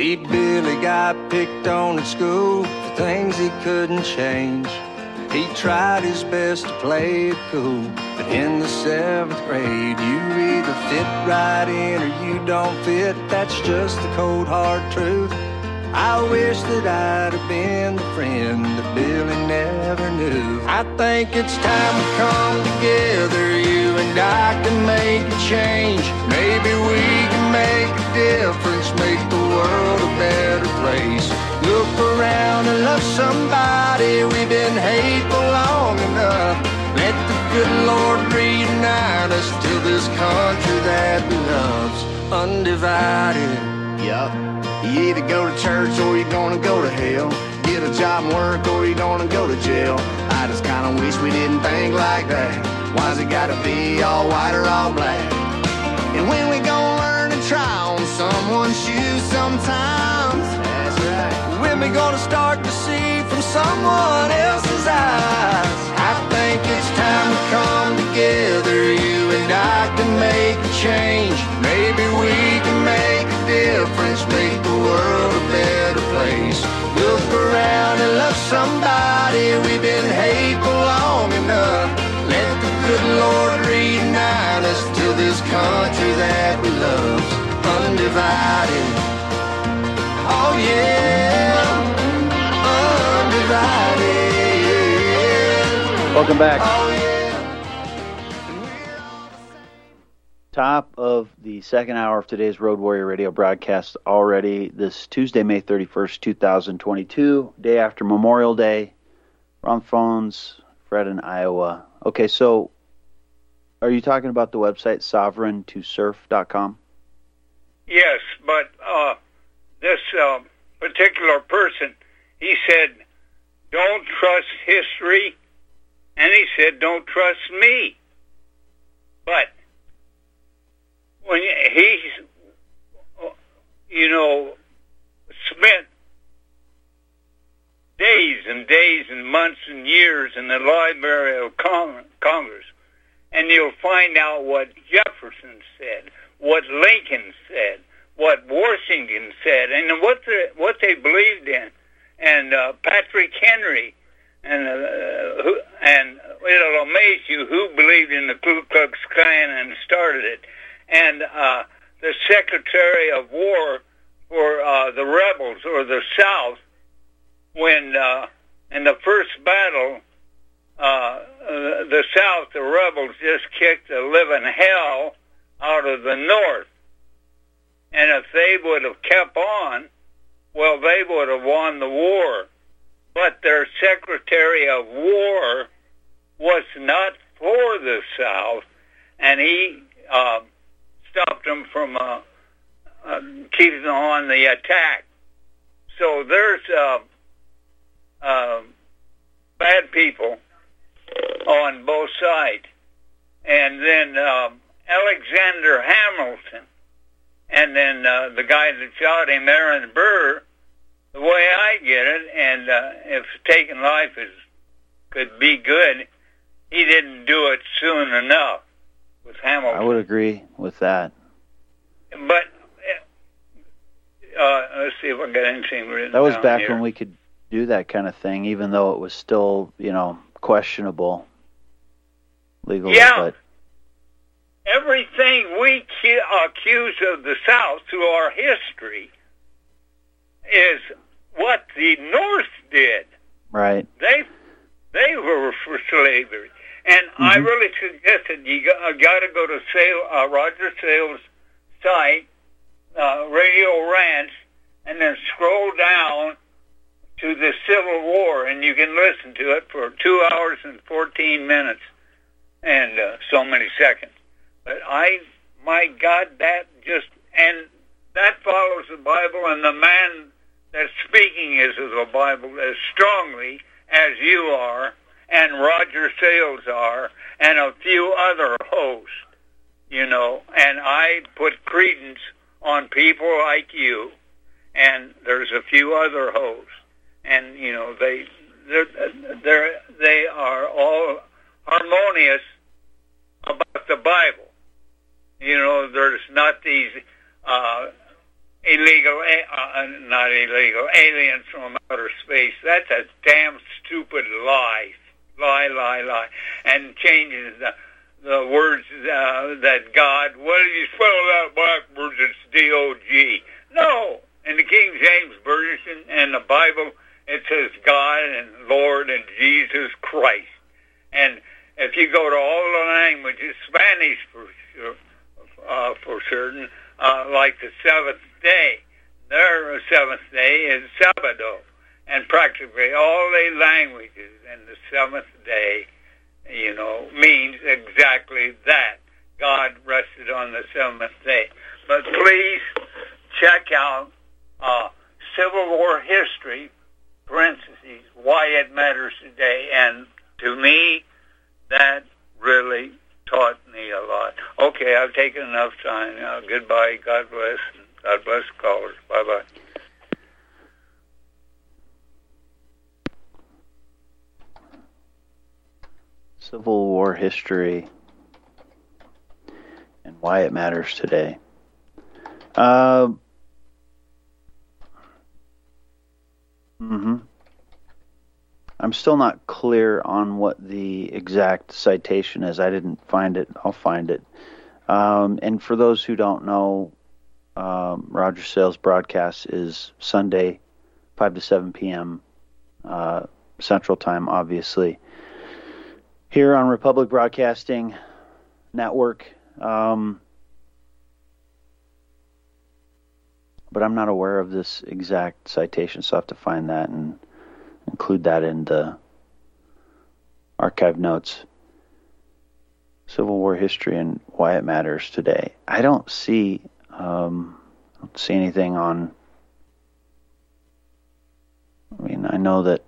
See, Billy got picked on at school for things he couldn't change. He tried his best to play it cool, but in the 7th grade, you either fit right in or you don't fit. That's just the cold hard truth. I wish that I'd have been the friend that Billy never knew. I think it's time to come together, you and I can make a change. Maybe we can make a difference, make the world a better place. Look around and love somebody, we've been hateful long enough. Let the good Lord reunite us to this country that we love's undivided. Yup. You either go to church or you're gonna go to hell. Get a job and work or you're gonna go to jail. I just kinda wish we didn't think like that. Why's it gotta be all white or all black? And when we gonna learn to try on someone's shoes sometimes? That's right. When we gonna start to see from someone else's eyes? I think it's time to come together, you and I can make a change. Maybe we can make a difference, make the world a better place. Look around and love somebody, we've been hateful long enough. Let the good Lord reunite us to this country that we love's undivided. Oh yeah, undivided. Welcome back. Oh yeah. Top of the second hour of today's Road Warrior Radio broadcast already. This Tuesday, May 31st, 2022, day after Memorial Day. We're on phones, Fred in Iowa. Okay, so are you talking about the website sovereign2surf.com? Yes, but this particular person, he said, don't trust history, and he said, don't trust me. But when he's, spent days and days and months and years in the Library of Congress, and you'll find out what Jefferson said, what Lincoln said, what Washington said, and what they believed in, and Patrick Henry, and it'll amaze you who believed in the Ku Klux Klan and started it. And the Secretary of War for the rebels or the South, when in the first battle, the South, the rebels just kicked the living hell out of the North. And if they would have kept on, well, they would have won the war. But their Secretary of War was not for the South, and he stopped them from keeping on the attack. So there's bad people on both sides. And then Alexander Hamilton, and then the guy that shot him, Aaron Burr, the way I get it, and if taking life could be good, he didn't do it soon enough with Hamilton. I would agree with that. But let's see if I got anything written. That was down back here. when we could do that kind of thing, even though it was still, questionable legally. Yeah. But everything we accuse of the South through our history is what the North did. right. They were for slavery. And I really suggested you got to go to Roger Sales' site, Radio Ranch, and then scroll down to the Civil War, and you can listen to it for 2 hours and 14 minutes and so many seconds. But my God, that follows the Bible, and the man that's speaking is of the Bible as strongly as you are, and Roger Sales are, and a few other hosts, and I put credence on people like you, and there's a few other hosts, and they are all harmonious about the Bible. There's not these not illegal, aliens from outer space. That's a damn stupid lie. Lie. And changes the words that God, what did you spell that backwards? It's D-O-G. No. In the King James Version and the Bible, it says God and Lord and Jesus Christ. And if you go to all the languages, Spanish for certain, like the seventh day, their seventh day is Sabado. And practically all the languages in the seventh day, means exactly that. God rested on the seventh day. But please check out Civil War history, parentheses, why it matters today. And to me, that really taught me a lot. Okay, I've taken enough time now. Goodbye. God bless. And God bless callers. Bye-bye. Civil War history and why it matters today. I'm still not clear on what the exact citation is. I didn't find it. I'll find it. And for those who don't know, Roger Sales broadcast is Sunday, 5 to 7 p.m. Central Time, obviously, here on Republic Broadcasting Network. But I'm not aware of this exact citation, so I have to find that and include that in the archive notes. Civil War history and why it matters today. I don't see anything on. I mean, I know that.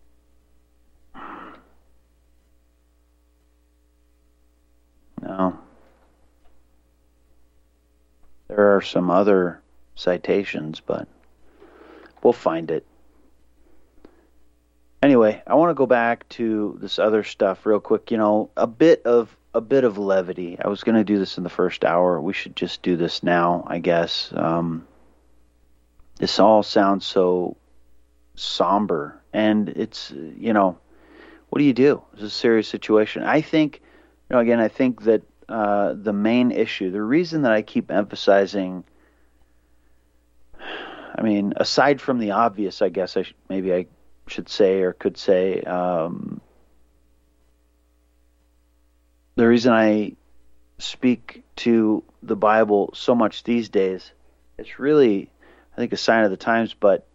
No. There are some other citations, but we'll find it. Anyway, I want to go back to this other stuff real quick. A bit of levity. I was going to do this in the first hour. We should just do this now, I guess. This all sounds so somber, and it's what do you do? It's a serious situation. I think, I think that the main issue, the reason that I keep emphasizing, aside from the obvious, I guess I should say or could say, the reason I speak to the Bible so much these days, it's really, I think, a sign of the times, but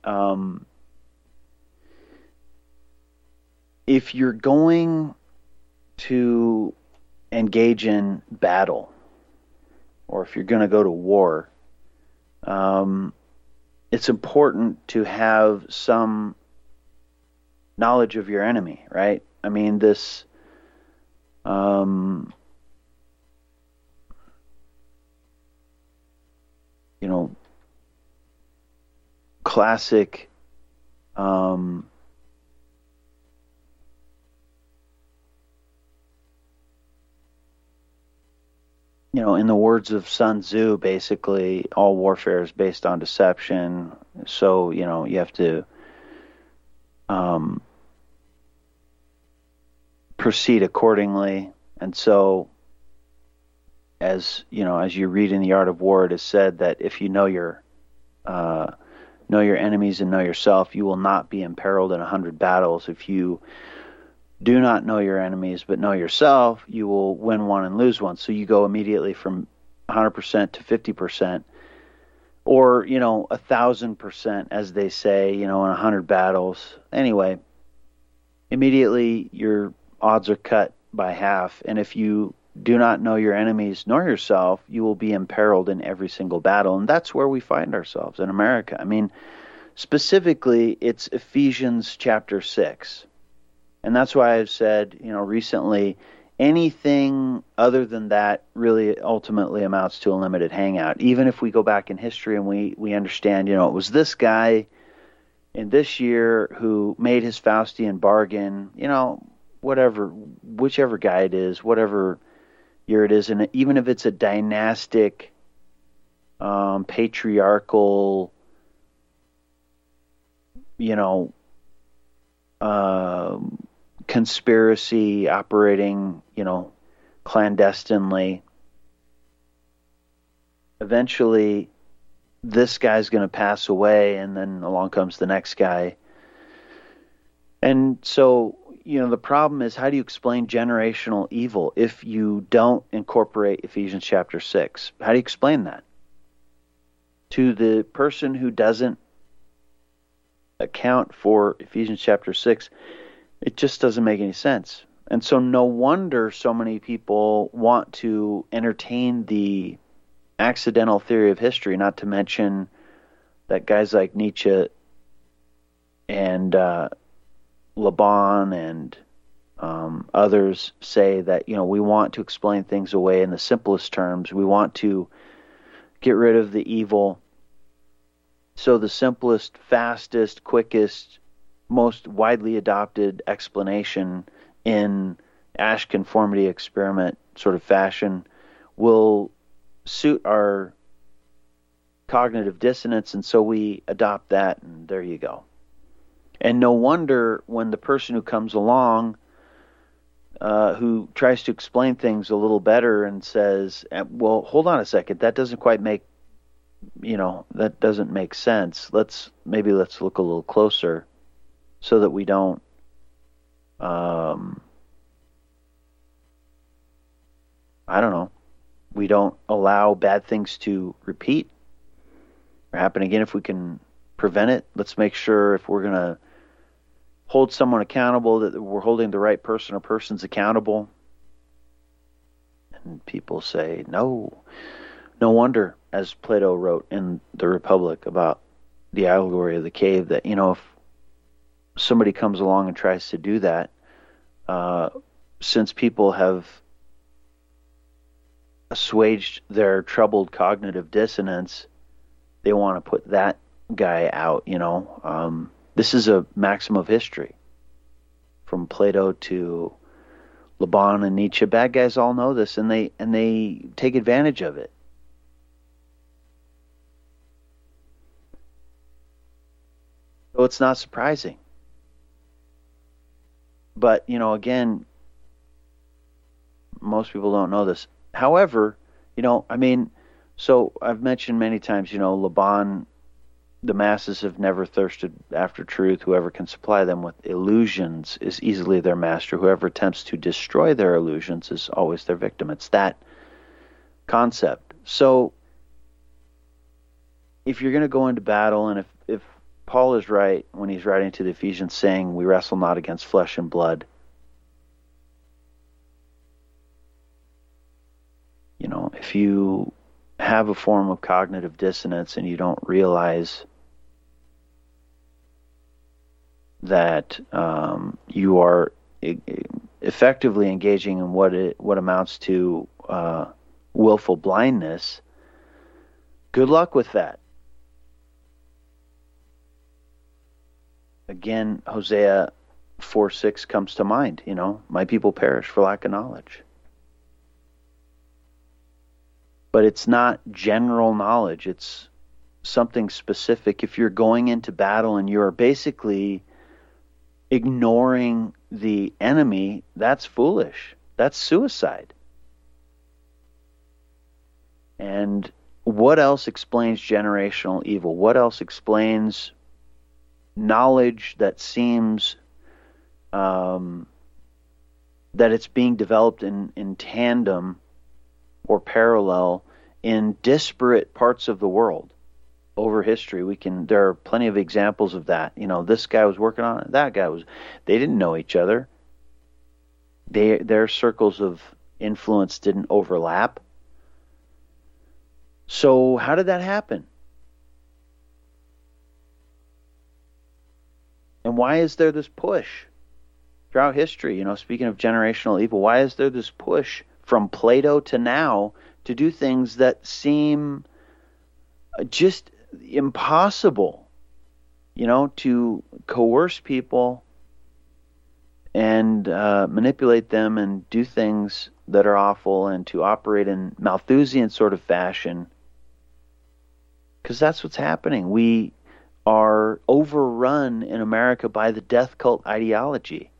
if you're going to engage in battle, or if you're going to go to war, it's important to have some knowledge of your enemy, right? This classic in the words of Sun Tzu, basically all warfare is based on deception. So, you have to proceed accordingly. And so, as you read in The Art of War, it is said that if you know your enemies and know yourself, you will not be imperiled in 100 battles. If you do not know your enemies but know yourself, you will win one and lose one. So you go immediately from 100% to 50%, or 1,000%, as they say, in 100 battles. Anyway, immediately your odds are cut by half. And if you do not know your enemies nor yourself, you will be imperiled in every single battle. And that's where we find ourselves in America. Specifically, it's Ephesians chapter 6. And that's why I've said, recently, anything other than that really ultimately amounts to a limited hangout. Even if we go back in history and we understand, it was this guy in this year who made his Faustian bargain, whichever guy it is, whatever year it is, and even if it's a dynastic patriarchal, conspiracy operating, clandestinely. Eventually, this guy's going to pass away, and then along comes the next guy. And so, the problem is, how do you explain generational evil if you don't incorporate Ephesians chapter 6? How do you explain that? To the person who doesn't account for Ephesians chapter 6, it just doesn't make any sense. And so no wonder so many people want to entertain the accidental theory of history, not to mention that guys like Nietzsche and Laban and others say that, we want to explain things away in the simplest terms. We want to get rid of the evil. So the simplest, fastest, quickest, most widely adopted explanation in Asch conformity experiment sort of fashion will suit our cognitive dissonance, and so we adopt that, and there you go. And no wonder when the person who comes along who tries to explain things a little better and says, well, hold on a second, that doesn't quite make, that doesn't make sense. Let's look a little closer so that we don't we don't allow bad things to repeat or happen again. If we can prevent it, let's make sure if we're going to hold someone accountable that we're holding the right person or persons accountable. And people say, no wonder, as Plato wrote in the Republic about the allegory of the cave, that, if somebody comes along and tries to do that, since people have assuaged their troubled cognitive dissonance, they want to put that guy out. This is a maxim of history, from Plato to Laban and Nietzsche. Bad guys all know this, and they take advantage of it. So it's not surprising. But, again, most people don't know this. However, so I've mentioned many times, Laban, the masses have never thirsted after truth. Whoever can supply them with illusions is easily their master. Whoever attempts to destroy their illusions is always their victim. It's that concept. So if you're going to go into battle, and if Paul is right when he's writing to the Ephesians saying, we wrestle not against flesh and blood, if you have a form of cognitive dissonance and you don't realize that you are effectively engaging in what amounts to willful blindness, good luck with that. Again, Hosea 4:6 comes to mind. My people perish for lack of knowledge. But it's not general knowledge. It's something specific. If you're going into battle and you're basically ignoring the enemy, that's foolish. That's suicide. And what else explains generational evil? What else explains knowledge that seems that it's being developed in tandem or parallel in disparate parts of the world over history? There are plenty of examples of that. This guy was working on it, that guy was. They didn't know each other. Their circles of influence didn't overlap. So how did that happen? And why is there this push throughout history? Speaking of generational evil, why is there this push from Plato to now to do things that seem just impossible, to coerce people and manipulate them and do things that are awful, and to operate in Malthusian sort of fashion Because that's what's happening. We are overrun in America by the death cult ideology.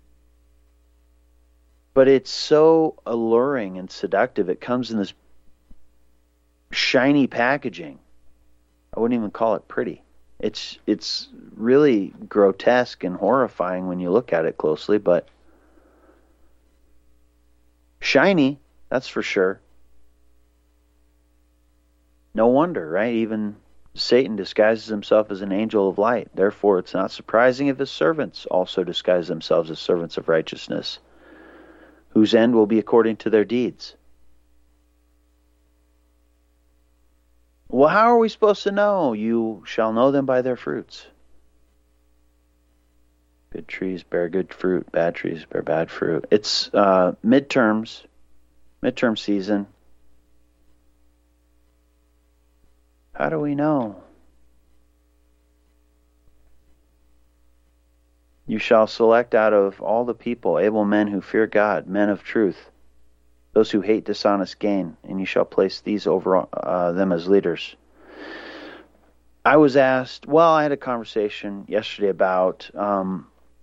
But it's so alluring and seductive. It comes in this shiny packaging. I wouldn't even call it pretty. It's really grotesque and horrifying when you look at it closely, but shiny, that's for sure. No wonder, right? Even Satan disguises himself as an angel of light. Therefore, it's not surprising if his servants also disguise themselves as servants of righteousness, whose end will be according to their deeds. Well, how are we supposed to know? You shall know them by their fruits. Good trees bear good fruit. Bad trees bear bad fruit. It's midterm season. How do we know? You shall select out of all the people able men who fear God, men of truth, those who hate dishonest gain, and you shall place these over them as leaders. I was asked, I had a conversation yesterday about, how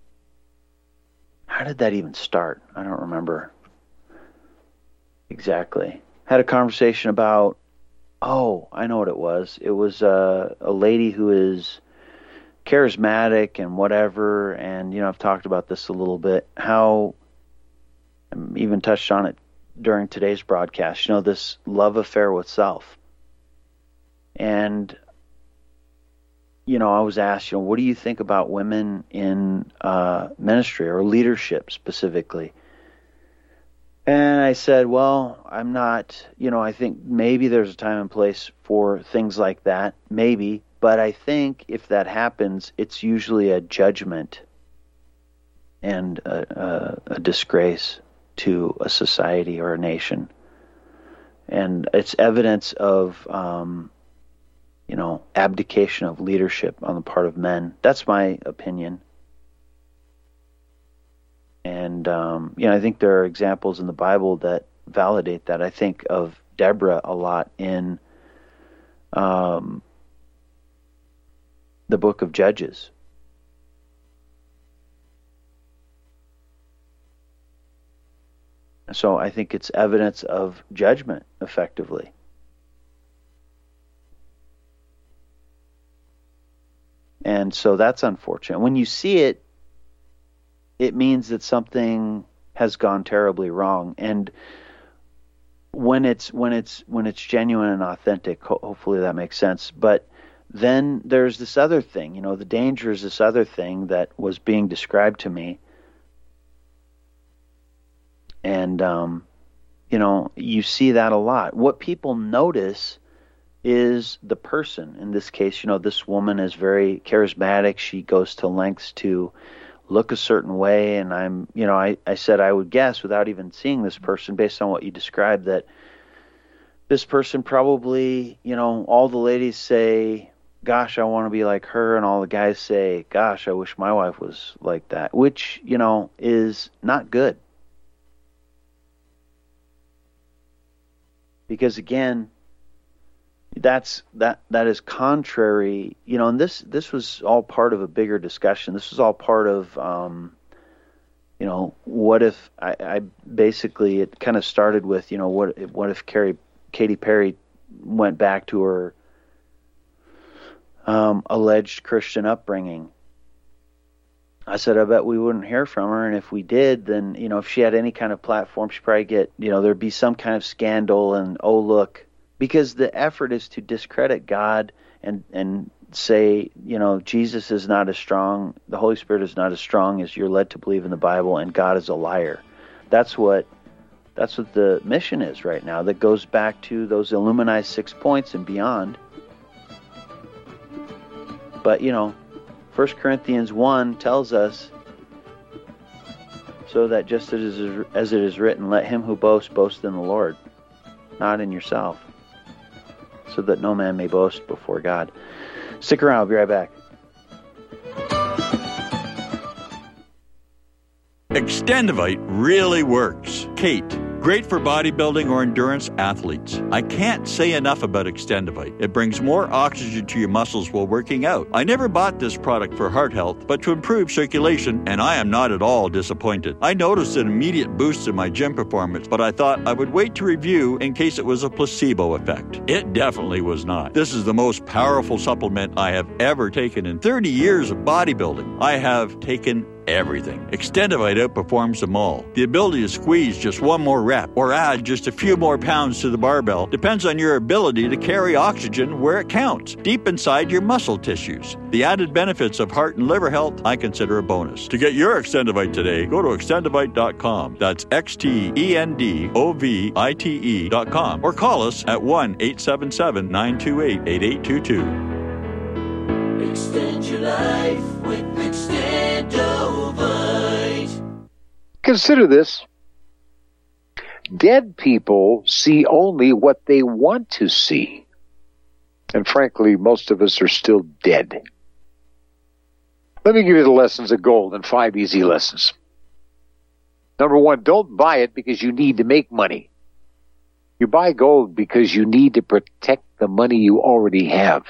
did that even start? I don't remember exactly. Had a conversation about, I know what it was. It was a lady who is charismatic and whatever, and, I've talked about this a little bit, how I even touched on it during today's broadcast, this love affair with self. And, I was asked, what do you think about women in ministry or leadership specifically? And I said, I'm not, I think maybe there's a time and place for things like that, maybe, but I think if that happens, it's usually a judgment and a disgrace to a society or a nation. And it's evidence of, abdication of leadership on the part of men. That's my opinion. And, I think there are examples in the Bible that validate that. I think of Deborah a lot in the book of Judges. So I think it's evidence of judgment, effectively. And so that's unfortunate. When you see it, it means that something has gone terribly wrong. And when it's genuine and authentic, hopefully that makes sense. But then there's this other thing, the danger is this other thing that was being described to me. And, you see that a lot. What people notice is the person. In this case, this woman is very charismatic. She goes to lengths to look a certain way. And I said I would guess, without even seeing this person, based on what you described, that this person probably, all the ladies say, gosh, I want to be like her. And all the guys say, gosh, I wish my wife was like that, which, is not good. Because again, that is contrary, and this was all part of a bigger discussion. This was all part of, what if I basically, it kind of started with, what if Katy Perry went back to her alleged Christian upbringing. I said, I bet we wouldn't hear from her, and if we did, then, if she had any kind of platform, she'd probably get, there'd be some kind of scandal, and look, because the effort is to discredit God and say, Jesus is not as strong, the Holy Spirit is not as strong as you're led to believe in the Bible, and God is a liar. That's what the mission is right now. That goes back to those Illuminized 6 points and beyond. But 1 Corinthians 1 tells us, so that just as it is written, let him who boasts boast in the Lord, not in yourself, so that no man may boast before God. Stick around, I'll be right back. Extendivite really works. Kate, Great for bodybuilding or endurance athletes. I can't say enough about Extendivite. It brings more oxygen to your muscles while working out. I never bought this product for heart health, but to improve circulation, and I am not at all disappointed. I noticed an immediate boost in my gym performance, but I thought I would wait to review in case it was a placebo effect. It definitely was not. This is the most powerful supplement I have ever taken in 30 years of bodybuilding. I have taken everything. Extendivite outperforms them all. The ability to squeeze just one more rep or add just a few more pounds to the barbell depends on your ability to carry oxygen where it counts, deep inside your muscle tissues. The added benefits of heart and liver health I consider a bonus. To get your Extendivite today, go to extendivite.com. That's XTENDOVITE.com or call us at 1-877-928-8822. Extend your life with Extendovite. Consider this. Dead people see only what they want to see. And frankly, most of us are still dead. Let me give you the lessons of gold in 5 easy lessons. Number 1, don't buy it because you need to make money. You buy gold because you need to protect the money you already have.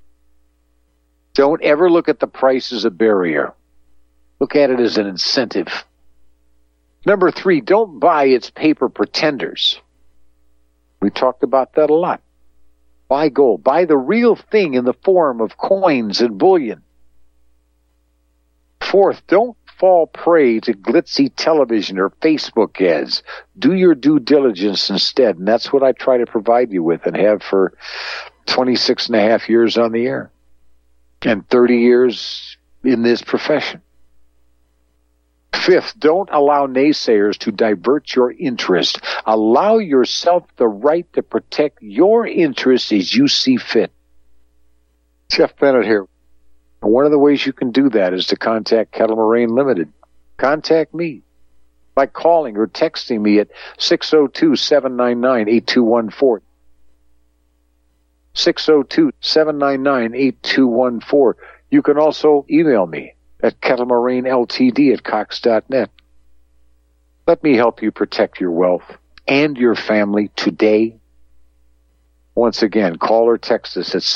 Don't ever look at the price as a barrier. Look at it as an incentive. Number 3, don't buy its paper pretenders. We talked about that a lot. Buy gold. Buy the real thing in the form of coins and bullion. 4th, don't fall prey to glitzy television or Facebook ads. Do your due diligence instead, and that's what I try to provide you with and have for 26 and a half years on the air. And 30 years in this profession. 5th, don't allow naysayers to divert your interest. Allow yourself the right to protect your interests as you see fit. Jeff Bennett here. One of the ways you can do that is to contact Kettle Moraine Limited. Contact me by calling or texting me at 602-799-8214. 602-799-8214. You can also email me at kettlemoraineLTD@cox.net. Let me help you protect your wealth and your family today. Once again, call or text us at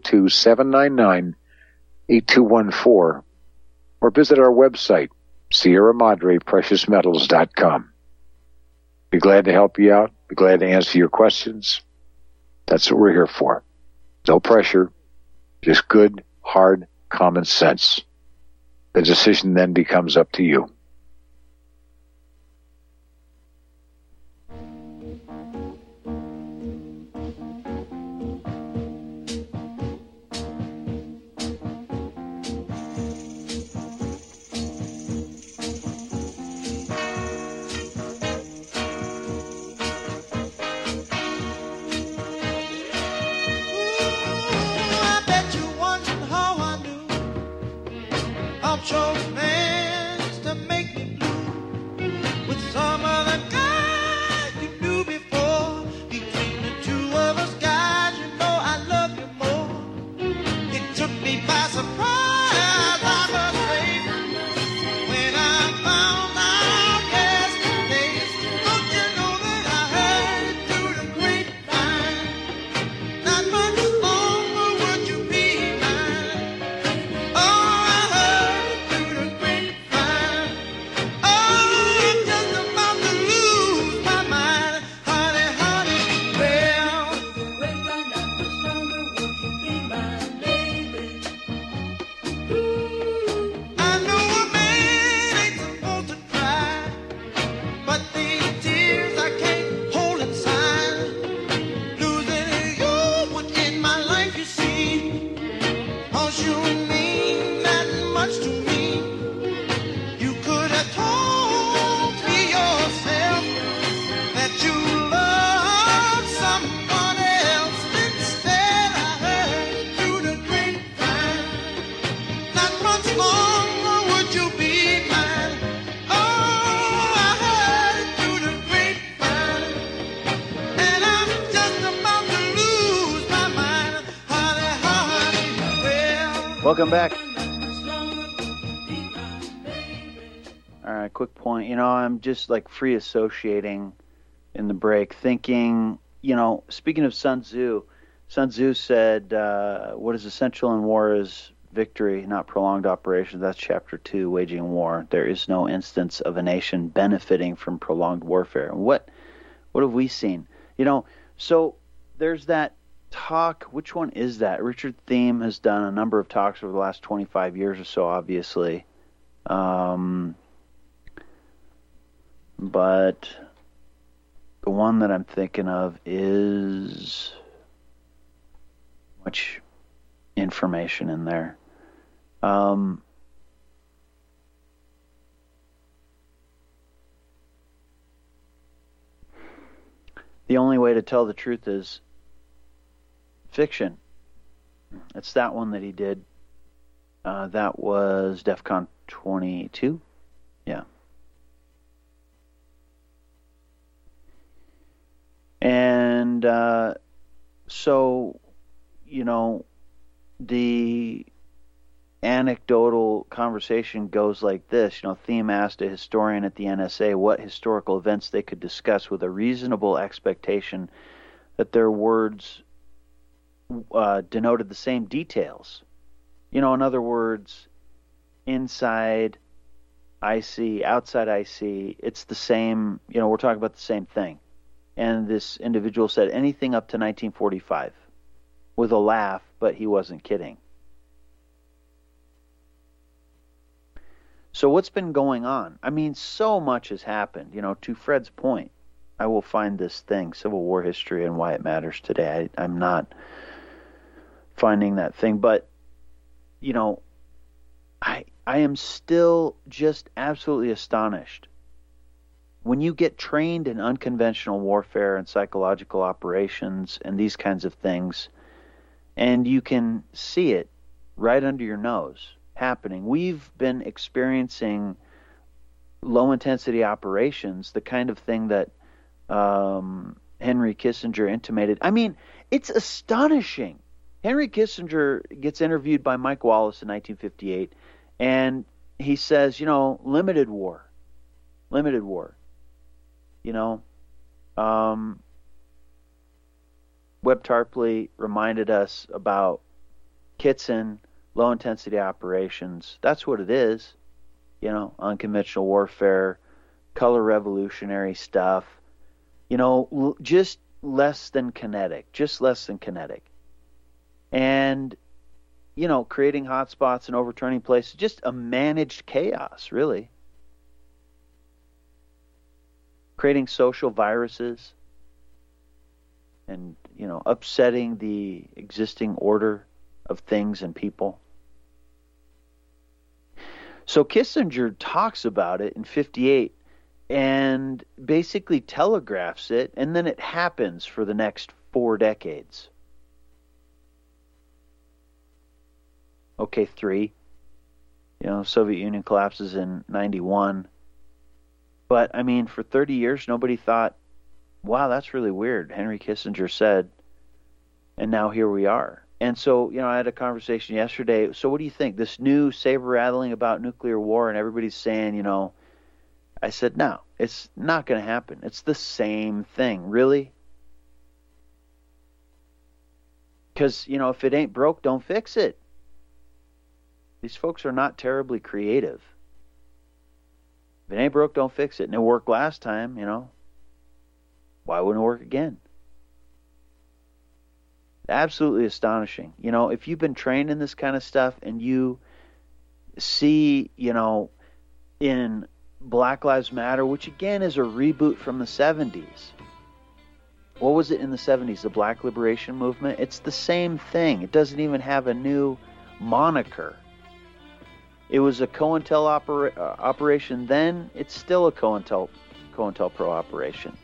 602-799-8214 or visit our website, Sierra Madre PreciousMetals.com. Be glad to help you out. Be glad to answer your questions. That's what we're here for. No pressure, just good, hard, common sense. The decision then becomes up to you. Welcome back. All right, quick point. I'm just like free associating in the break, thinking, speaking of Sun Tzu said, what is essential in war is victory, not prolonged operations. That's chapter 2, Waging War. There is no instance of a nation benefiting from prolonged warfare. What have we seen? So there's that talk. Which one is that? Richard Thiem has done a number of talks over the last 25 years or so, obviously. But the one that I'm thinking of is much information in there. The only way to tell the truth is fiction. It's that one that he did. That was DEFCON 22. Yeah. And so, the anecdotal conversation goes like this. Thiem asked a historian at the NSA what historical events they could discuss with a reasonable expectation that their words denoted the same details. In other words, inside IC, outside IC, it's the same, we're talking about the same thing. And this individual said anything up to 1945 with a laugh, but he wasn't kidding. So what's been going on? I mean, so much has happened. To Fred's point, I will find this thing, Civil War History and Why It Matters Today. I'm not finding that thing, but, I am still just absolutely astonished. When you get trained in unconventional warfare and psychological operations and these kinds of things, and you can see it right under your nose happening. We've been experiencing low-intensity operations, the kind of thing that Henry Kissinger intimated. I mean, it's astonishing. Henry Kissinger gets interviewed by Mike Wallace in 1958, and he says, limited war. Webb Tarpley reminded us about Kitson, low-intensity operations. That's what it is. Unconventional warfare, color revolutionary stuff. Just less than kinetic. And, creating hotspots and overturning places. Just a managed chaos, really. Creating social viruses and, upsetting the existing order of things and people. So Kissinger talks about it in 58 and basically telegraphs it, and then it happens for the next 4 decades. Okay, 3. Soviet Union collapses in 91. But, I mean, for 30 years, nobody thought, wow, that's really weird. Henry Kissinger said, and now here we are. And so, I had a conversation yesterday. So what do you think? This new saber-rattling about nuclear war, and everybody's saying, I said, no, it's not going to happen. It's the same thing. Really? Because, if it ain't broke, don't fix it. These folks are not terribly creative. If it ain't broke, don't fix it. And it worked last time, Why wouldn't it work again? Absolutely astonishing. If you've been trained in this kind of stuff and you see, in Black Lives Matter, which again is a reboot from the 70s. What was it in the 70s? The Black Liberation Movement? It's the same thing. It doesn't even have a new moniker. It was a COINTEL operation then. It's still a COINTELPRO operation.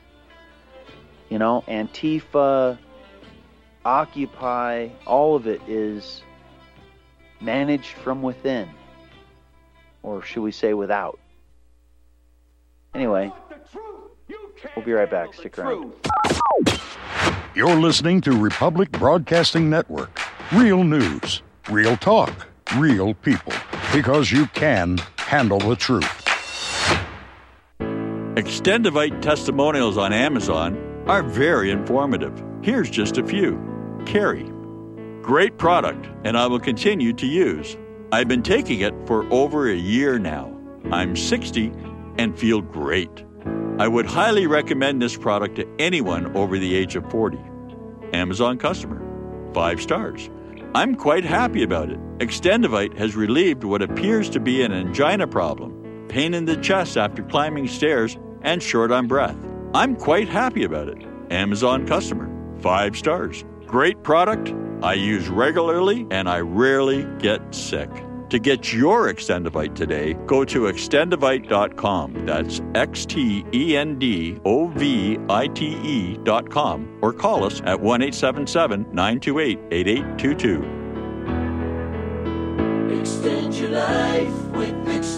Antifa, Occupy, all of it is managed from within. Or should we say without? Anyway, we'll be right back. Stick around. You're listening to Republic Broadcasting Network. Real news, real talk, real people. Because you can handle the truth. Extendivite testimonials on Amazon are very informative. Here's just a few. Carrie. Great product, and I will continue to use. I've been taking it for over a year now. I'm 60 and feel great. I would highly recommend this product to anyone over the age of 40. Amazon customer. 5 stars. I'm quite happy about it. Extendivite has relieved what appears to be an angina problem, pain in the chest after climbing stairs, and short on breath. I'm quite happy about it. Amazon customer. 5 stars. Great product. I use regularly and I rarely get sick. To get your Extendivite today, go to extendivite.com. That's XTENDOVITE.com or call us at 1-877-928-8822. Extend your life with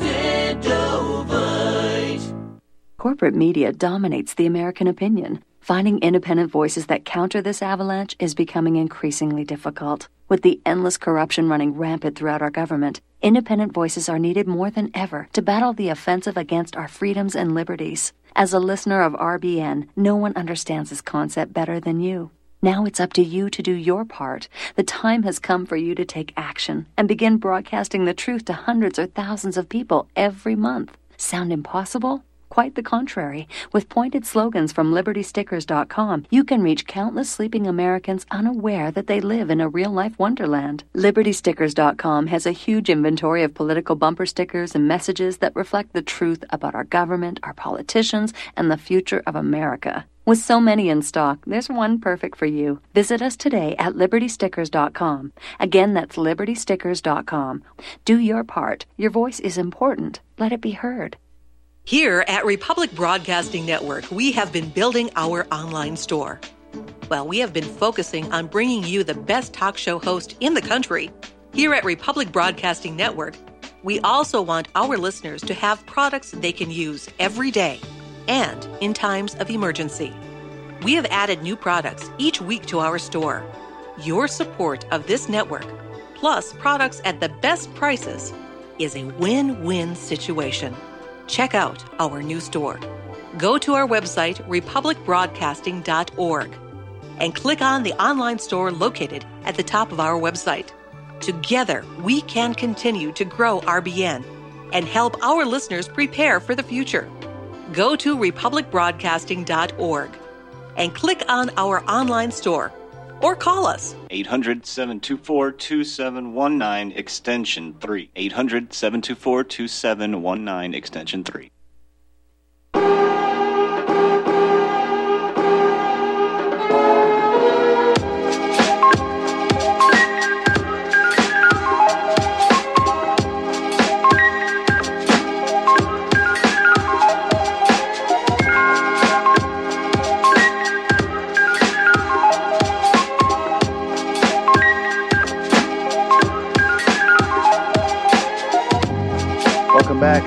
Extendovite. Corporate media dominates the American opinion. Finding independent voices that counter this avalanche is becoming increasingly difficult. With the endless corruption running rampant throughout our government, independent voices are needed more than ever to battle the offensive against our freedoms and liberties. As a listener of RBN, no one understands this concept better than you. Now it's up to you to do your part. The time has come for you to take action and begin broadcasting the truth to hundreds or thousands of people every month. Sound impossible? Quite the contrary. With pointed slogans from LibertyStickers.com, you can reach countless sleeping Americans unaware that they live in a real-life wonderland. LibertyStickers.com has a huge inventory of political bumper stickers and messages that reflect the truth about our government, our politicians, and the future of America. With so many in stock, there's one perfect for you. Visit us today at LibertyStickers.com. Again, that's LibertyStickers.com. Do your part. Your voice is important. Let it be heard. Here at Republic Broadcasting Network, we have been building our online store. Well, we have been focusing on bringing you the best talk show host in the country. Here at Republic Broadcasting Network, we also want our listeners to have products they can use every day and in times of emergency. We have added new products each week to our store. Your support of this network, plus products at the best prices, is a win-win situation. Check out our new store. Go to our website, republicbroadcasting.org, and click on the online store located at the top of our website. Together, we can continue to grow RBN and help our listeners prepare for the future. Go to republicbroadcasting.org and click on our online store or call us. 800-724-2719, extension 3. 800-724-2719, extension 3. Back.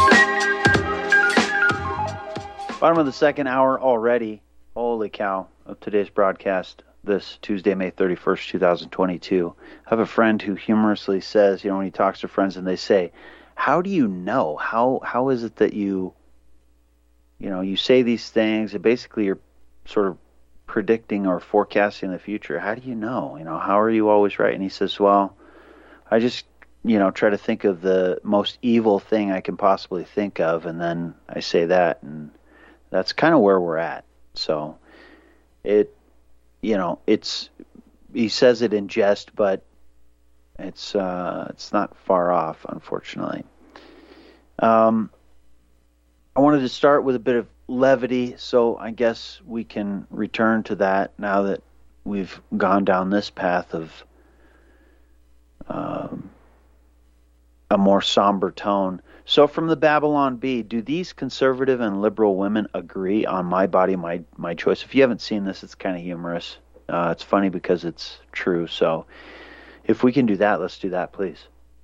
Bottom of the second hour already. Holy cow, of today's broadcast this Tuesday, May 31st, 2022. I have a friend who humorously says, when he talks to friends and they say, how do you know? How is it that you say these things and basically you're sort of predicting or forecasting the future? How do you know? How are you always right? And he says, well, I just try to think of the most evil thing I can possibly think of, and then I say that, and that's kind of where we're at. So he says it in jest, but it's not far off, unfortunately. I wanted to start with a bit of levity, so I guess we can return to that now that we've gone down this path of a more somber tone. So from the Babylon Bee, do these conservative and liberal women agree on My Body, My Choice? If you haven't seen this, it's kind of humorous. It's funny because it's true. So if we can do that, let's do that, please.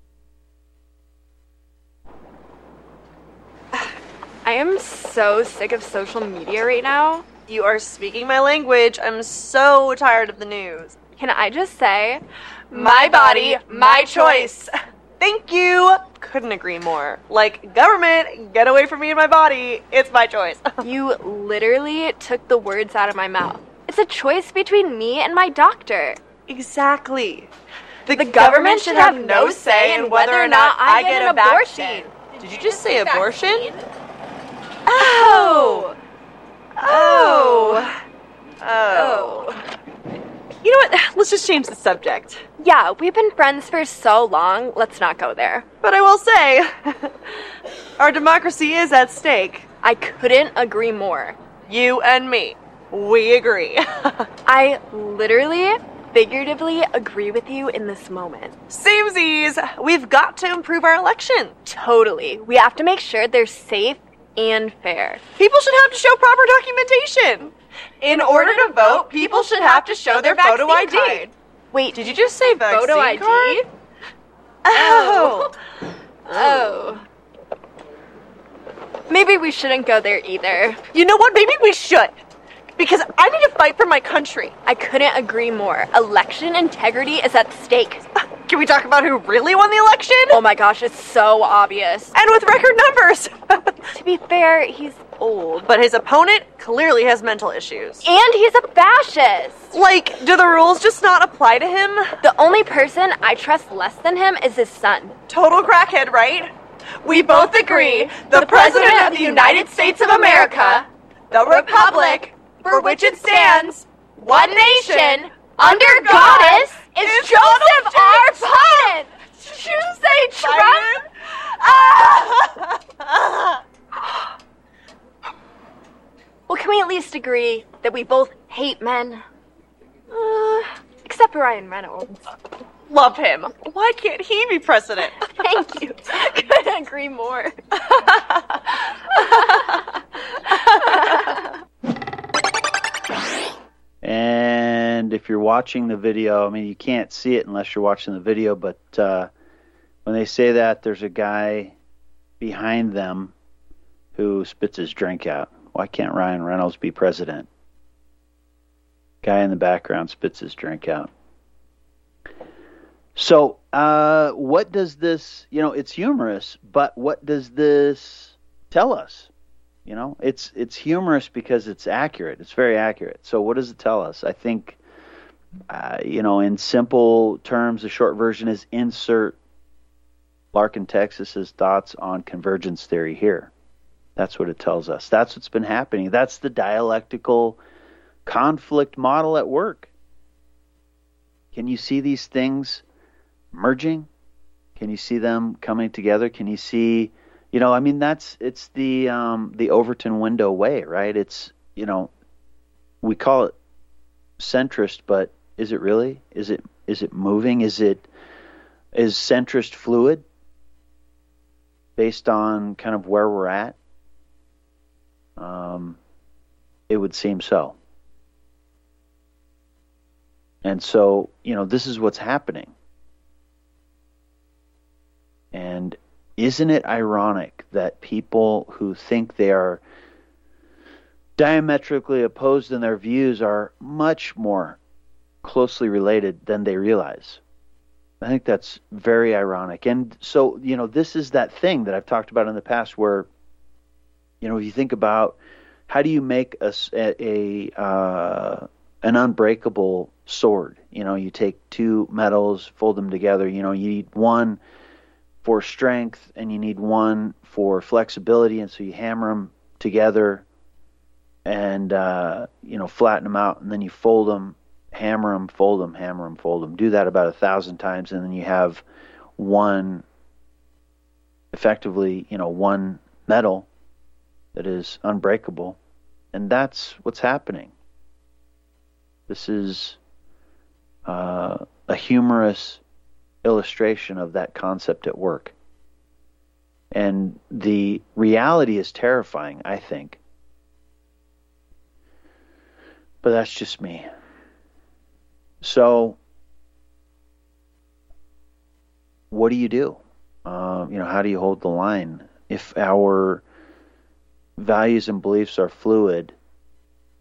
I am so sick of social media right now. You are speaking my language. I'm so tired of the news. Can I just say, my body, my choice. Thank you. Couldn't agree more. Like, government, get away from me and my body. It's my choice. You literally took the words out of my mouth. It's a choice between me and my doctor. Exactly. The government should have no say in whether or not I get an abortion. Did you just say abortion? Oh. You know what? Let's just change the subject. Yeah, we've been friends for so long. Let's not go there. But I will say, our democracy is at stake. I couldn't agree more. You and me. We agree. I literally, figuratively agree with you in this moment. Samesies! We've got to improve our election. Totally. We have to make sure they're safe and fair. People should have to show proper documentation. In order to vote, people should have to show their photo ID. Card. Wait, did you just say vaccine photo ID? Card? Oh. Maybe we shouldn't go there either. You know what? Maybe we should. Because I need to fight for my country. I couldn't agree more. Election integrity is at stake. Can we talk about who really won the election? Oh my gosh, it's so obvious. And with record numbers. To be fair, he's old. But his opponent clearly has mental issues. And he's a fascist. Like, do the rules just not apply to him? The only person I trust less than him is his son. Total crackhead, right? We both agree, the President of the United States of America, the Republic for which it stands, one nation, under Goddess, is Joseph R. Biden. Did you say Trump? Well, can we at least agree that we both hate men? Except Ryan Reynolds. Love him. Why can't he be president? Thank you. Couldn't agree more. And if you're watching the video, I mean, you can't see it unless you're watching the video, but when they say that, there's a guy behind them who spits his drink out. Why can't Ryan Reynolds be president? Guy in the background spits his drink out. So, what does this, it's humorous, but what does this tell us? It's humorous because it's accurate. It's very accurate. So what does it tell us? I think, in simple terms, the short version is insert Larkin, Texas's thoughts on convergence theory here. That's what it tells us. That's what's been happening. That's the dialectical conflict model at work. Can you see these things merging? Can you see them coming together? Can you see, it's the Overton window way, right? It's, we call it centrist, but is it really? Is it moving? Is centrist fluid based on kind of where we're at? It would seem so. And so, this is what's happening. And isn't it ironic that people who think they are diametrically opposed in their views are much more closely related than they realize? I think that's very ironic. And so, this is that thing that I've talked about in the past where, if you think about how do you make an unbreakable sword? You take two metals, fold them together. You need one for strength and you need one for flexibility, and so you hammer them together and flatten them out, and then you fold them, hammer them, fold them, hammer them, fold them. Do that about 1,000 times, and then you have one, effectively, one metal that is unbreakable. And that's what's happening. This is a humorous illustration of that concept at work. And the reality is terrifying, I think. But that's just me. So, what do you do? How do you hold the line? If our values and beliefs are fluid,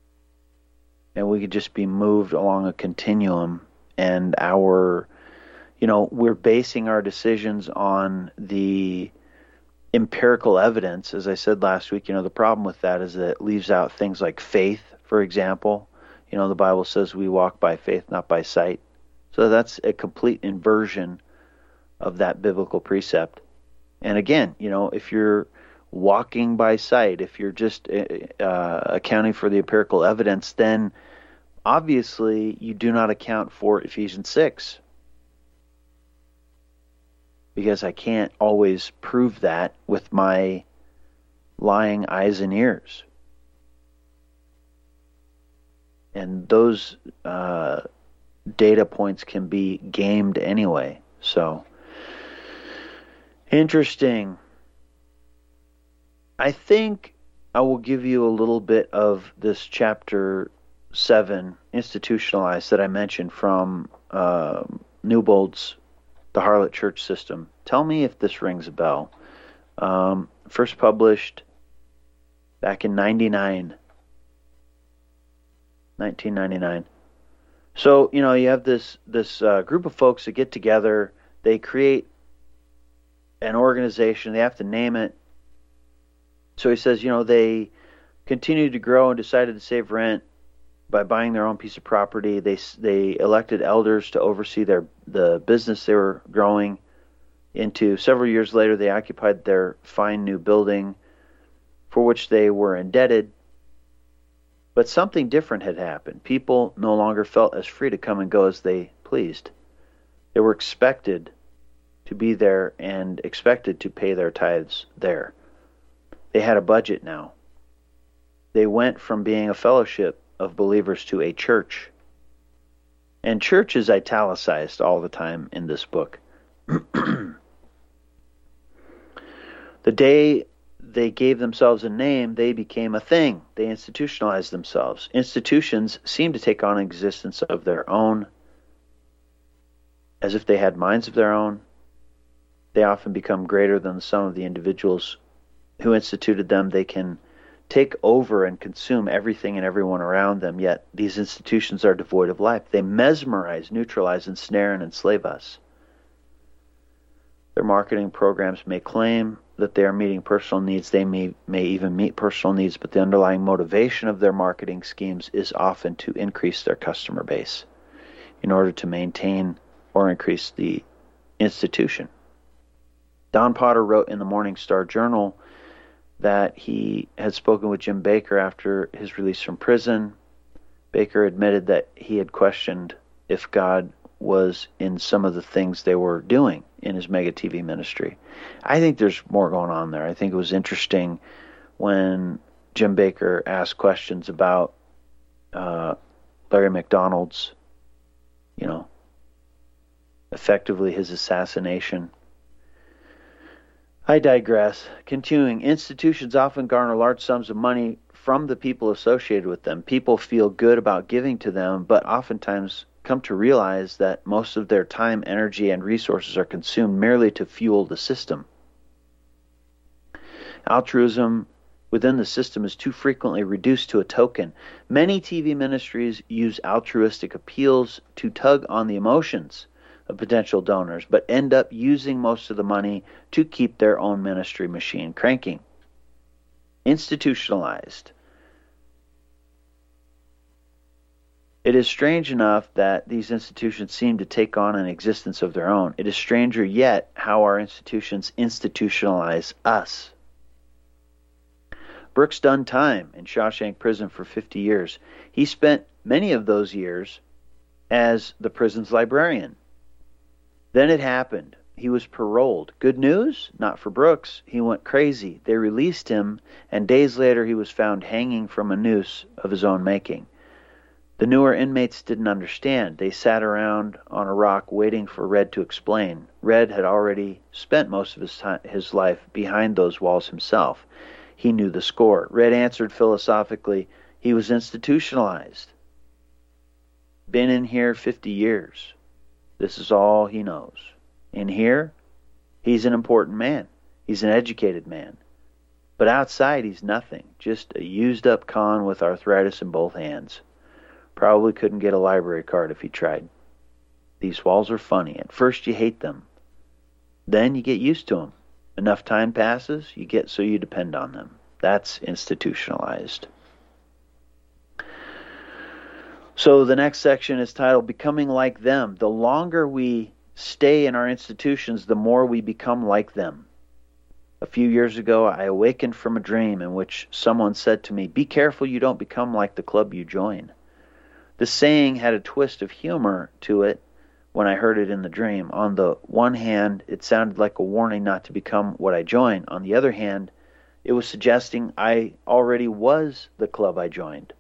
and we could just be moved along a continuum, and our, we're basing our decisions on the empirical evidence. As I said last week, the problem with that is that it leaves out things like faith, for example. The Bible says we walk by faith, not by sight. So that's a complete inversion of that biblical precept. And again, if you're walking by sight, if you're just accounting for the empirical evidence, then obviously you do not account for Ephesians 6. Because I can't always prove that with my lying eyes and ears. And those data points can be gamed anyway. So, interesting. I think I will give you a little bit of this chapter 7, institutionalized, that I mentioned from Newbold's The Harlot Church System. Tell me if this rings a bell. First published back in 1999. So, you have this group of folks that get together. They create an organization. They have to name it. So he says, they continued to grow and decided to save rent by buying their own piece of property. They elected elders to oversee the business they were growing into. Several years later, they occupied their fine new building, for which they were indebted. But something different had happened. People no longer felt as free to come and go as they pleased. They were expected to be there and expected to pay their tithes there. They had a budget now. They went from being a fellowship of believers to a church. And church is italicized all the time in this book. The day they gave themselves a name, they became a thing. They institutionalized themselves. Institutions seem to take on an existence of their own, as if they had minds of their own. They often become greater than the sum of the individuals who instituted them. They can take over and consume everything and everyone around them, yet these institutions are devoid of life. They mesmerize, neutralize, ensnare, and enslave us. Their marketing programs may claim that they are meeting personal needs. They may even meet personal needs, but the underlying motivation of their marketing schemes is often to increase their customer base in order to maintain or increase the institution. Don Potter wrote in the Morning Star Journal that he had spoken with Jim Bakker after his release from prison. Bakker admitted that he had questioned if God was in some of the things they were doing in his mega TV ministry. I think there's more going on there. I think it was interesting when Jim Bakker asked questions about Larry McDonald's, effectively his assassination. I digress. Continuing, institutions often garner large sums of money from the people associated with them. People feel good about giving to them, but oftentimes come to realize that most of their time, energy, and resources are consumed merely to fuel the system. Altruism within the system is too frequently reduced to a token. Many TV ministries use altruistic appeals to tug on the emotions of potential donors, but end up using most of the money to keep their own ministry machine cranking. Institutionalized. It is strange enough that these institutions seem to take on an existence of their own. It is stranger yet how our institutions institutionalize us. Brooks done time in Shawshank Prison for 50 years. He spent many of those years as the prison's librarian. Then it happened. He was paroled. Good news? Not for Brooks. He went crazy. They released him, and days later he was found hanging from a noose of his own making. The newer inmates didn't understand. They sat around on a rock waiting for Red to explain. Red had already spent most of his life behind those walls himself. He knew the score. Red answered philosophically, he was institutionalized. Been in here 50 years. This is all he knows. In here, he's an important man. He's an educated man. But outside, he's nothing. Just a used-up con with arthritis in both hands. Probably couldn't get a library card if he tried. These walls are funny. At first you hate them. Then you get used to them. Enough time passes, you get so you depend on them. That's institutionalized. So the next section is titled Becoming Like Them. The longer we stay in our institutions, the more we become like them. A few years ago, I awakened from a dream in which someone said to me, "Be careful you don't become like the club you join." The saying had a twist of humor to it when I heard it in the dream. On the one hand, it sounded like a warning not to become what I joined. On the other hand, it was suggesting I already was the club I joined.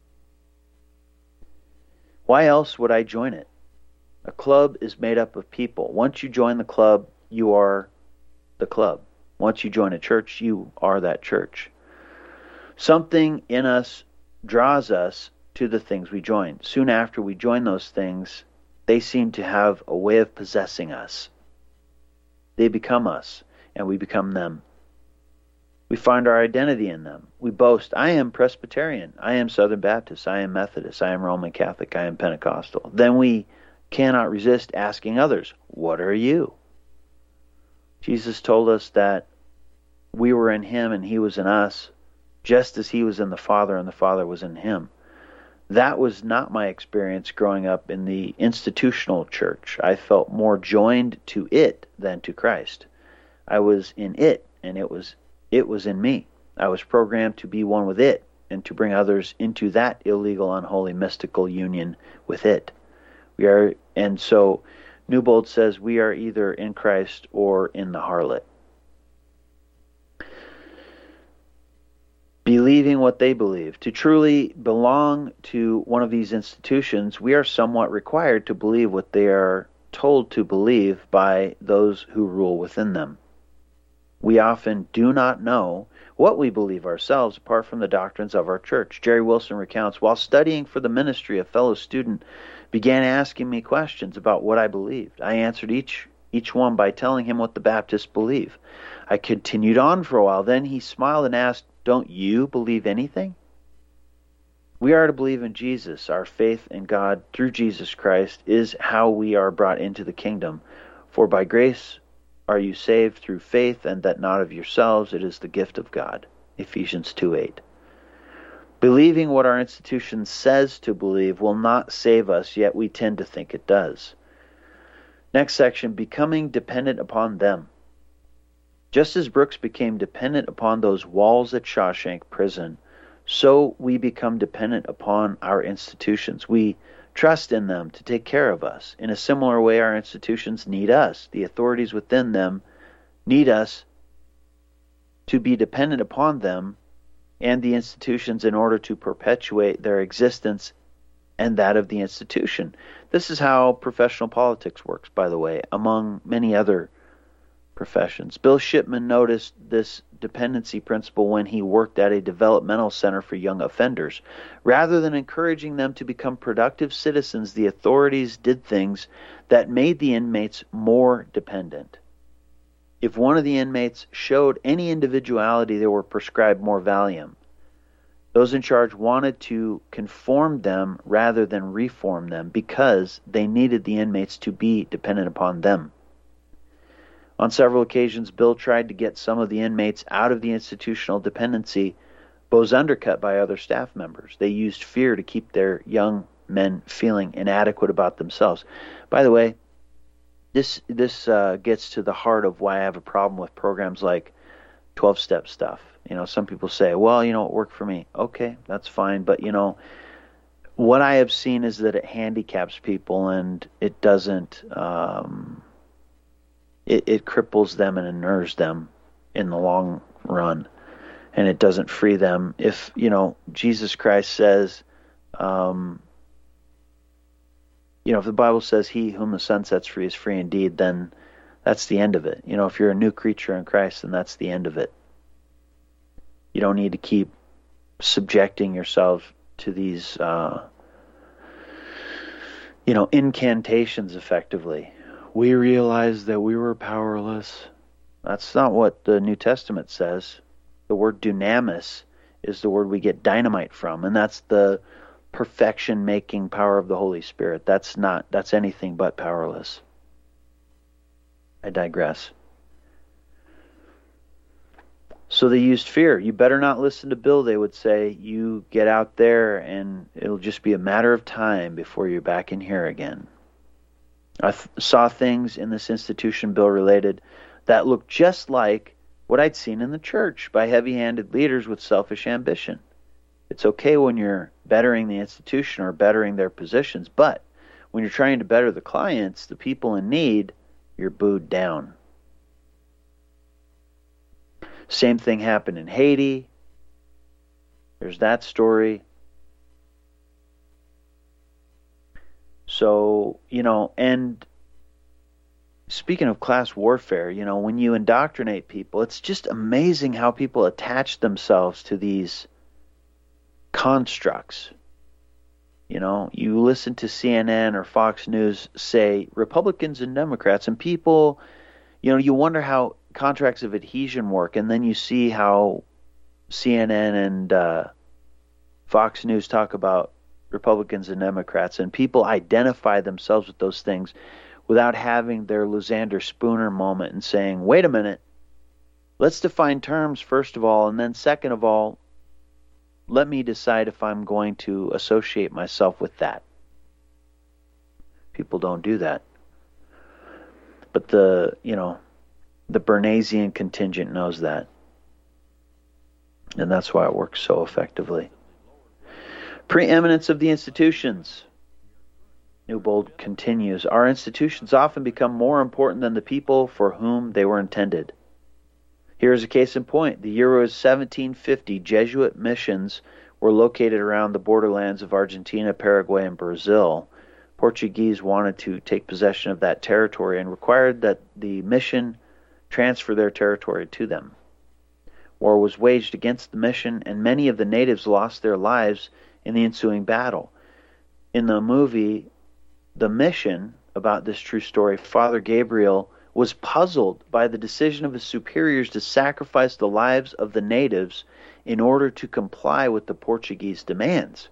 Why else would I join it? A club is made up of people. Once you join the club, you are the club. Once you join a church, you are that church. Something in us draws us to the things we join. Soon after we join those things, they seem to have a way of possessing us. They become us, and we become them. We find our identity in them. We boast, "I am Presbyterian, I am Southern Baptist, I am Methodist, I am Roman Catholic, I am Pentecostal." Then we cannot resist asking others, "What are you?" Jesus told us that we were in him and he was in us, just as he was in the Father and the Father was in him. That was not my experience growing up in the institutional church. I felt more joined to it than to Christ. I was in it, and it was in me. I was programmed to be one with it and to bring others into that illegal, unholy, mystical union with it. And so Newbold says we are either in Christ or in the harlot. Believing what they believe. To truly belong to one of these institutions, we are somewhat required to believe what they are told to believe by those who rule within them. We often do not know what we believe ourselves apart from the doctrines of our church. Jerry Wilson recounts, "While studying for the ministry, a fellow student began asking me questions about what I believed. I answered each one by telling him what the Baptists believe. I continued on for a while. Then he smiled and asked, 'Don't you believe anything?' We are to believe in Jesus. Our faith in God through Jesus Christ is how we are brought into the kingdom. For by grace are you saved through faith, and that not of yourselves, it is the gift of God." Ephesians 2:8. Believing what our institution says to believe will not save us, yet we tend to think it does. Next section, becoming dependent upon them. Just as Brooks became dependent upon those walls at Shawshank Prison, so we become dependent upon our institutions. We trust in them to take care of us. In a similar way, our institutions need us. The authorities within them need us to be dependent upon them and the institutions in order to perpetuate their existence and that of the institution. This is how professional politics works, by the way, among many other professions. Bill Shipman noticed this dependency principle when he worked at a developmental center for young offenders. Rather than encouraging them to become productive citizens, the authorities did things that made the inmates more dependent. If one of the inmates showed any individuality, they were prescribed more Valium. Those in charge wanted to conform them rather than reform them because they needed the inmates to be dependent upon them. On several occasions, Bill tried to get some of the inmates out of the institutional dependency, but was undercut by other staff members. They used fear to keep their young men feeling inadequate about themselves. By the way, this gets to the heart of why I have a problem with programs like 12-step stuff. You know, some people say, well, you know, it worked for me. Okay, that's fine. But, you know, what I have seen is that it handicaps people and it doesn't, it cripples them and inures them in the long run. And it doesn't free them. If, you know, Jesus Christ says, you know, if the Bible says he whom the Son sets free is free indeed, then that's the end of it. You know, if you're a new creature in Christ, then that's the end of it. You don't need to keep subjecting yourself to these, you know, incantations effectively. We realized that we were powerless. That's not what the New Testament says. The word dunamis is the word we get dynamite from, and that's the perfection-making power of the Holy Spirit. That's anything but powerless. I digress. So they used fear. You better not listen to Bill, they would say. You get out there and it'll just be a matter of time before you're back in here again. I saw things in this institution Bill related that looked just like what I'd seen in the church by heavy-handed leaders with selfish ambition. It's okay when you're bettering the institution or bettering their positions, but when you're trying to better the clients, the people in need, you're booed down. Same thing happened in Haiti. There's that story. So, and speaking of class warfare, when you indoctrinate people, it's just amazing how people attach themselves to these constructs. You listen to CNN or Fox News say Republicans and Democrats, and people, you wonder how contracts of adhesion work, and then you see how CNN and Fox News talk about Republicans and Democrats, and people identify themselves with those things without having their Lysander Spooner moment and saying, wait a minute, let's define terms first of all, and then second of all, let me decide if I'm going to associate myself with that. People don't do that. But the Bernaysian contingent knows that. And that's why it works so effectively. Preeminence of the institutions. Newbold continues, our institutions often become more important than the people for whom they were intended. Here is a case in point. The year was 1750. Jesuit missions were located around the borderlands of Argentina, Paraguay, and Brazil. Portuguese wanted to take possession of that territory and required that the mission transfer their territory to them. War was waged against the mission, and many of the natives lost their lives in the ensuing battle. In the movie The Mission, about this true story, Father Gabriel was puzzled by the decision of his superiors to sacrifice the lives of the natives in order to comply with the Portuguese demands.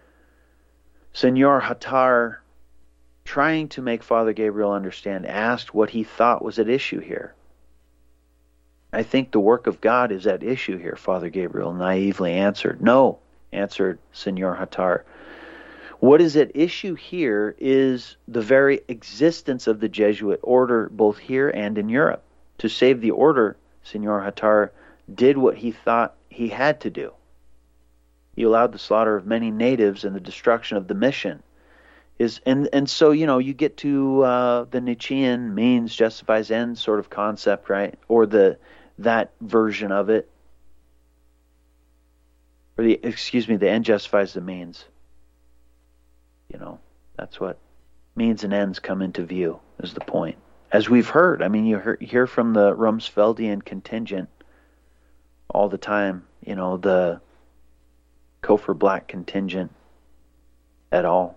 Senor Hattar, trying to make Father Gabriel understand, asked what he thought was at issue here. I think the work of God is at issue here, Father Gabriel naively answered. No, answered Senor Hattar. What is at issue here is the very existence of the Jesuit order both here and in Europe. To save the order, Senor Hattar did what he thought he had to do. He allowed the slaughter of many natives and the destruction of the mission. And so, you get to the Nietzschean means justifies ends sort of concept, right? Or that version of it. Or the end justifies the means. That's what means and ends come into view, is the point. As we've heard, you hear from the Rumsfeldian contingent all the time, the Cofer Black contingent et al.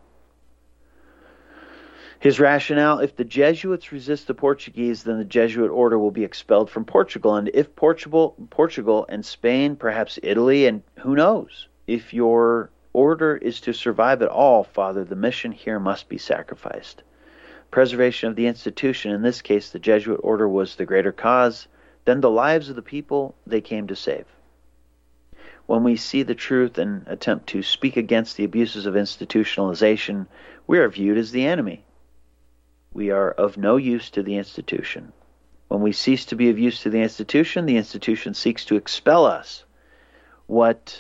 His rationale, if the Jesuits resist the Portuguese, then the Jesuit order will be expelled from Portugal. And if Portugal and Spain, perhaps Italy, and who knows, if your order is to survive at all, Father, the mission here must be sacrificed. Preservation of the institution, in this case the Jesuit order, was the greater cause than the lives of the people they came to save. When we see the truth and attempt to speak against the abuses of institutionalization, we are viewed as the enemy. We are of no use to the institution. When we cease to be of use to the institution seeks to expel us. What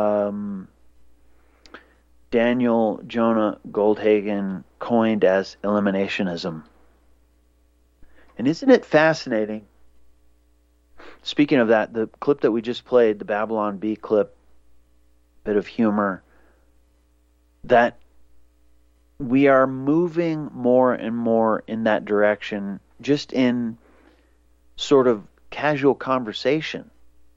Daniel Jonah Goldhagen coined as eliminationism. And isn't it fascinating? Speaking of that, the clip that we just played, the Babylon Bee clip, bit of humor, that we are moving more and more in that direction, just in sort of casual conversation.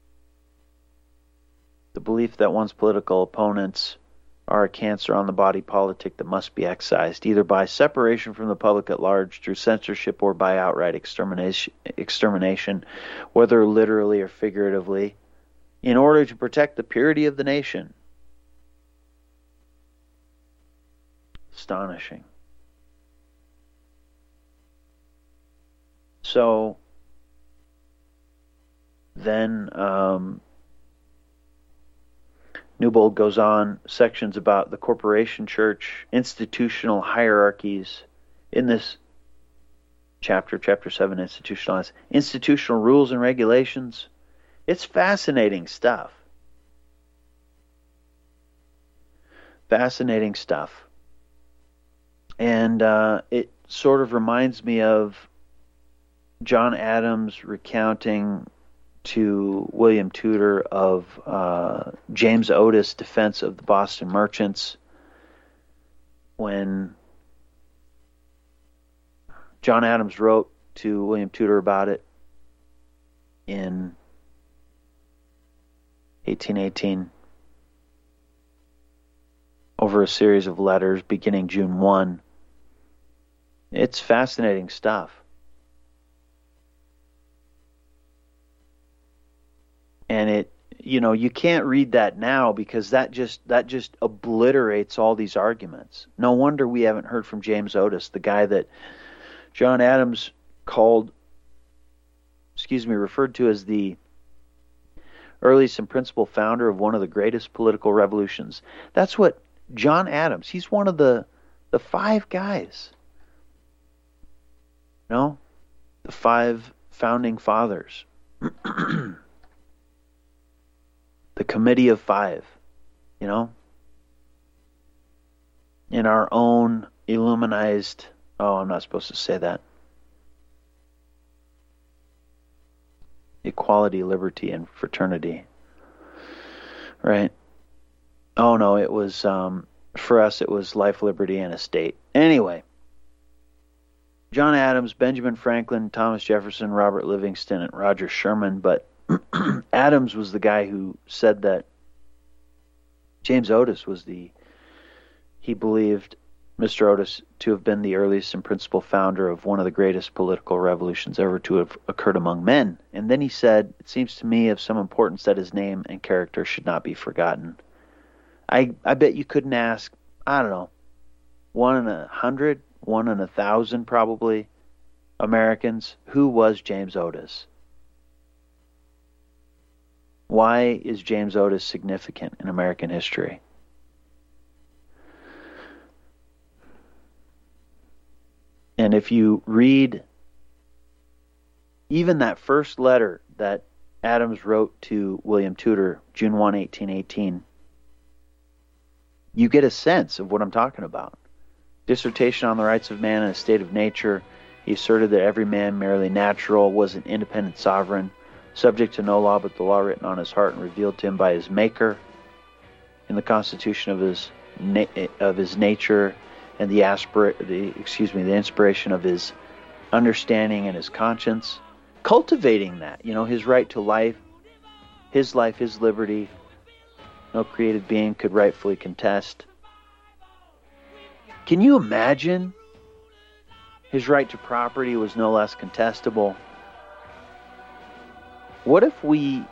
The belief that one's political opponents are a cancer on the body politic that must be excised, either by separation from the public at large through censorship or by outright extermination, whether literally or figuratively, in order to protect the purity of the nation. Astonishing. So then Newbold goes on, sections about the corporation church, institutional hierarchies. In this chapter 7, institutional rules and regulations. It's fascinating stuff. Fascinating stuff. And it sort of reminds me of John Adams recounting to William Tudor of James Otis' defense of the Boston merchants, when John Adams wrote to William Tudor about it in 1818 over a series of letters beginning June 1. It's fascinating stuff. And it, you can't read that now because that just obliterates all these arguments. No wonder we haven't heard from James Otis, the guy that John Adams referred to as the earliest and principal founder of one of the greatest political revolutions. That's what John Adams, he's one of the 5 guys. The 5 founding fathers. The Committee of 5, in our own Illuminized, I'm not supposed to say that. Equality, liberty, and fraternity. Right? Oh no, it was, for us it was life, liberty, and estate. Anyway, John Adams, Benjamin Franklin, Thomas Jefferson, Robert Livingston, and Roger Sherman, but Adams was the guy who said that James Otis was he believed Mr. Otis to have been the earliest and principal founder of one of the greatest political revolutions ever to have occurred among men. And then he said, it seems to me of some importance that his name and character should not be forgotten. I bet you couldn't ask, I don't know, 1 in 100, 1 in 1,000 probably, Americans, who was James Otis? Why is James Otis significant in American history? And if you read even that first letter that Adams wrote to William Tudor, June 1, 1818, you get a sense of what I'm talking about. Dissertation on the Rights of Man and a State of Nature. He asserted that every man merely natural was an independent sovereign, subject to no law but the law written on his heart and revealed to him by his Maker in the constitution of his nature and the inspiration of his understanding and his conscience. Cultivating that, his right to life, his liberty, no created being could rightfully contest. Can you imagine? His right to property was no less contestable. What if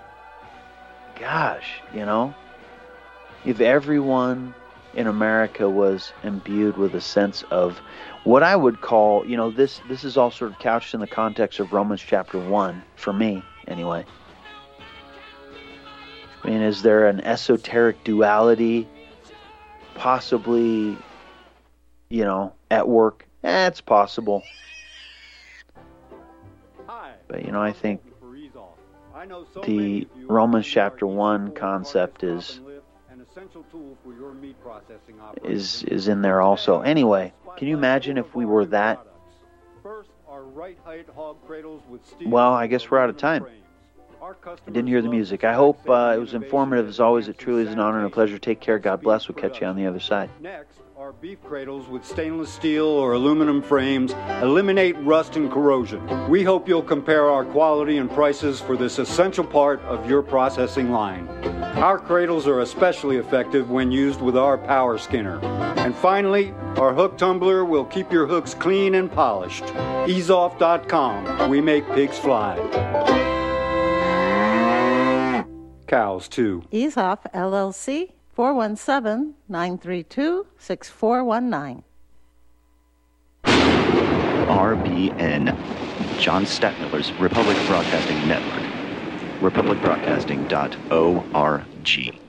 if everyone in America was imbued with a sense of what I would call, this is all sort of couched in the context of Romans chapter 1, for me, anyway. I mean, is there an esoteric duality possibly, at work? It's possible. But, I think the Romans chapter 1 concept is in there also. Anyway, can you imagine if we were that? Well, I guess we're out of time. I didn't hear the music. I hope it was informative as always. It truly is an honor and a pleasure. Take care. God bless. We'll catch you on the other side. Next, our beef cradles with stainless steel or aluminum frames eliminate rust and corrosion. We hope you'll compare our quality and prices for this essential part of your processing line. Our cradles are especially effective when used with our power skinner. And finally, our hook tumbler will keep your hooks clean and polished. EaseOff.com. We make pigs fly. Cows, too. Ease Off, LLC, 417-932-6419. RBN, John Stadtmiller's Republic Broadcasting Network, republicbroadcasting.org.